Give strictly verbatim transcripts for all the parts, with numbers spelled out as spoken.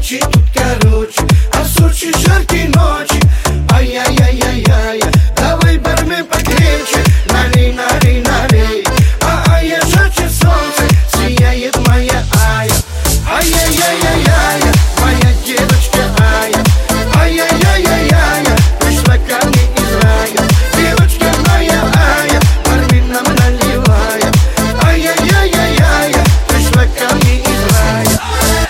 круче, тут короче, а в Сочи жаркие ночи. Ай-яй-яй-яй-яй, давай бармен покрепче, налей, налей, налей. А-ай-я жарче солнце, сияет моя Ая. Ай-яй-яй-яй-яй, моя девочка Ая. Ай-яй-яй-яй-яй, пришла ко мне из рая. Девочка моя Ая, бармен нам наливая. Ай-яй-яй-яй-яй, пришла ко мне из рая.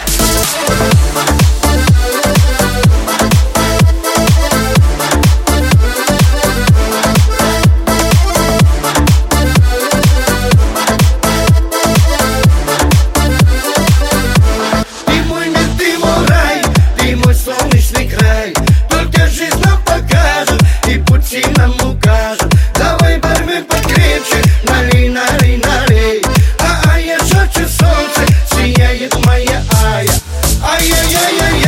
Солнечный край, только жизнь нам покажет и пути нам укажет. Давай, бармен, покрепче, налей, налей, налей. А-ай, я жарче солнце, сияет моя Ая. Ай-яй-яй-яй.